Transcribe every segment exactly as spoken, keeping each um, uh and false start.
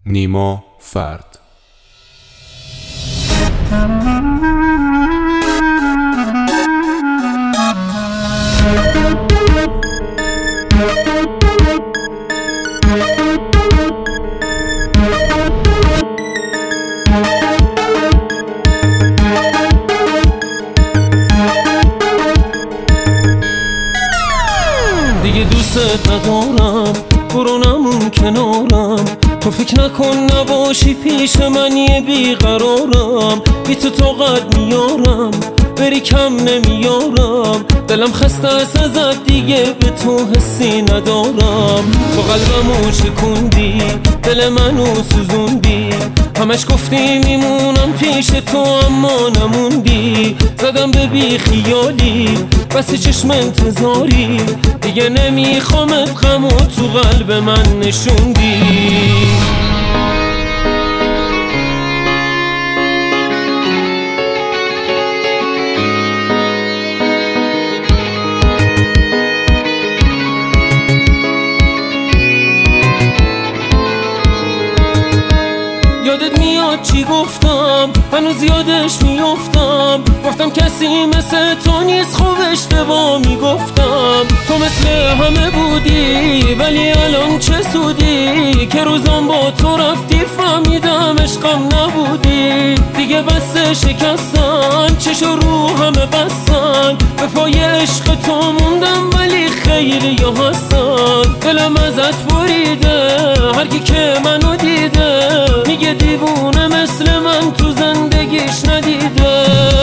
نیما فرد. دیگه دوست ندارم، برو نمون کنارم. تو فکر نکن نباشی پیش من یه بیقرارم. بی تو طاقت میارم، بری کم نمیارم. دلم خسته است ازت، دیگه به تو حسی ندارم. تو قلبمو شکوندی، دل منو سوزوندی. همش گفتی میمونم پیش تو اما نموندی. زدم به بی خیالی، بس چشم انتظاری. دیگه نمیخوامت، غمو تو قلب من نشوندی. یادت میاد چی گفتم؟ هنوز یادش میافتم. گفتم کسی مثل تو نیست، خوب اشتباه میگفتم. تو مثل همه بودی، ولی الان چه سودی؟ که روزام با تو رفتی، فهمیدم عشقم نبودی. دیگه بسته شکستن، چشو رو همه بستن. به پای عشق تو موندم، ولی خیلی یا هستن. دلم ازت بریده، هرکی که منو دیده میگه دیوونه مثل من تو زندگیش ندیده.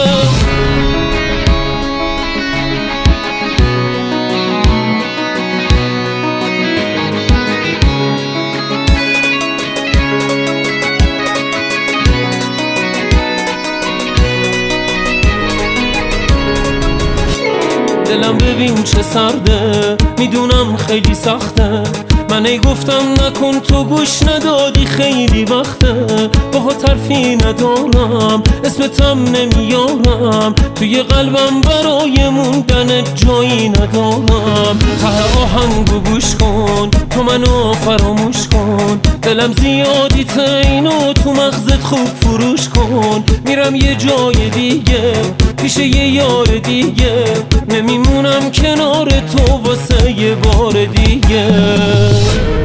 دلم ببین چه سرده، میدونم خیلی سخته. من ای گفتم نکن، تو گوش ندادی. خیلی وقته باهات حرفی ندارم، اسمتم نمیارم. توی قلبم برای موندن جایی ندارم. ته آهنگو گوش کن، تو منو فراموش کن. دلم زیادی ته، اینو تو مغزت خوب فروش کن. میرم یه جای دیگه، پیش یه یار دیگه. نمیمونم کنار تو واسه یه بار دیگه.